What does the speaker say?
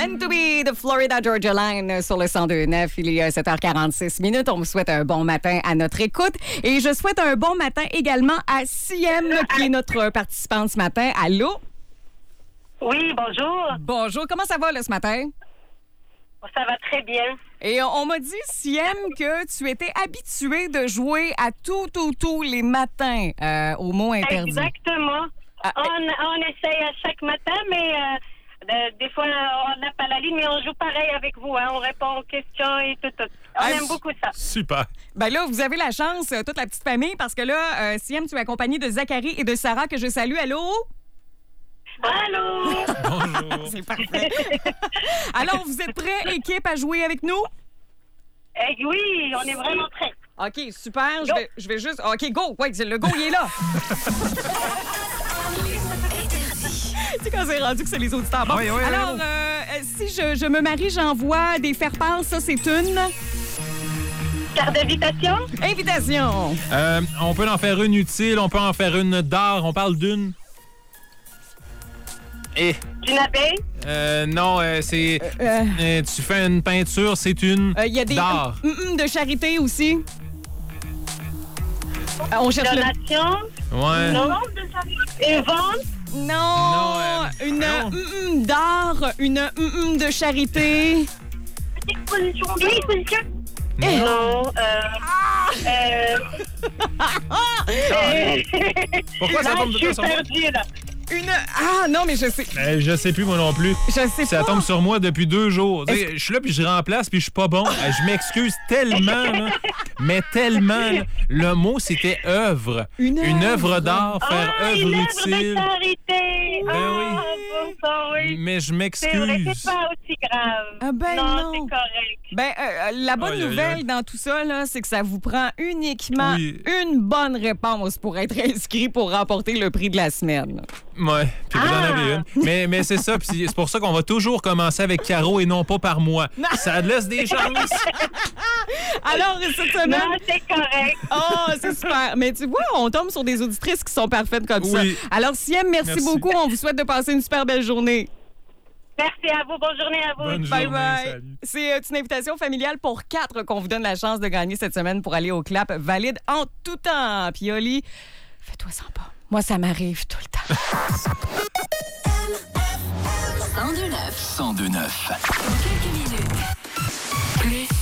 Meant to be de Florida Georgia Line sur le 102.9. Il est 7h46 minutes. On vous souhaite un bon matin à notre écoute. Et je souhaite un bon matin également à Siem, qui est notre participante ce matin. Allô? Oui, bonjour. Bonjour. Comment ça va là, ce matin? Ça va très bien. Et on m'a dit, Siem, que tu étais habituée de jouer à tous les matins au mot interdit. Exactement. On essaye à chaque matin, mais des fois, on n'a pas la ligne, mais on joue pareil avec vous. Hein. On répond aux questions et tout. On aime beaucoup ça. Super. Ben là, vous avez la chance, toute la petite famille, parce que là, Siem, tu es accompagnée de Zachary et de Sarah, que je salue. Allô? Allô? Bonjour. C'est parfait. Alors, vous êtes prêts, équipe, à jouer avec nous? Oui, on est vraiment prêts. OK, super. Je vais juste... OK, go. Ouais, le go, il est là. Tu sais, quand c'est rendu que c'est les auditeurs. Bon, Oui. alors, si je me marie, j'envoie des faire-part. Ça, c'est une... Carte d'invitation? Invitation. On peut en faire une utile, on peut en faire une d'art. On parle d'une... D'une abeille? Non, c'est... tu fais une peinture, c'est une Il y a des... d'art. De charité aussi. On cherche Donation? Ouais. Non. Une vente? Non, une d'art, une de charité. Exposition? Non. Pourquoi ça tombe Je suis sur moi? perdue, là. Non, mais je sais. Je sais plus, moi non plus. Je sais Ça pas. tombe sur moi depuis 2 jours. Tu sais, je suis là, puis je remplace, puis je suis pas bon. Je m'excuse tellement, là. Mais tellement. Là. Le mot, c'était œuvre. Une œuvre d'art, faire œuvre une œuvre utile. de charité. Ben oui. Bon sang, oui. Mais je C'est vrai, m'excuse. c'est pas aussi grave. Ah ben non. C'est correct. Ben, la bonne Aïe, aïe, nouvelle aïe. dans tout ça, là, c'est que ça vous prend uniquement Oui. une bonne réponse pour être inscrit pour remporter le prix de la semaine. Ouais, puis vous en avez une. Mais c'est ça, puis c'est pour ça qu'on va toujours commencer avec Caro et non pas par moi. Ça laisse des chances. Alors, cette semaine... Non, c'est correct. Oh, c'est super. Mais tu vois, on tombe sur des auditrices qui sont parfaites comme Oui. ça. Alors, Siem, merci beaucoup. On vous souhaite de passer une super belle journée. Merci à vous. Bonne journée à vous. Bonne Bye journée, bye. salut. C'est une invitation familiale pour 4 qu'on vous donne la chance de gagner cette semaine pour aller au clap valide en tout temps. Puis Oli, fais-toi sans pas. Moi, ça m'arrive tout le temps. 102.9. 102.9. Quelques minutes. Plus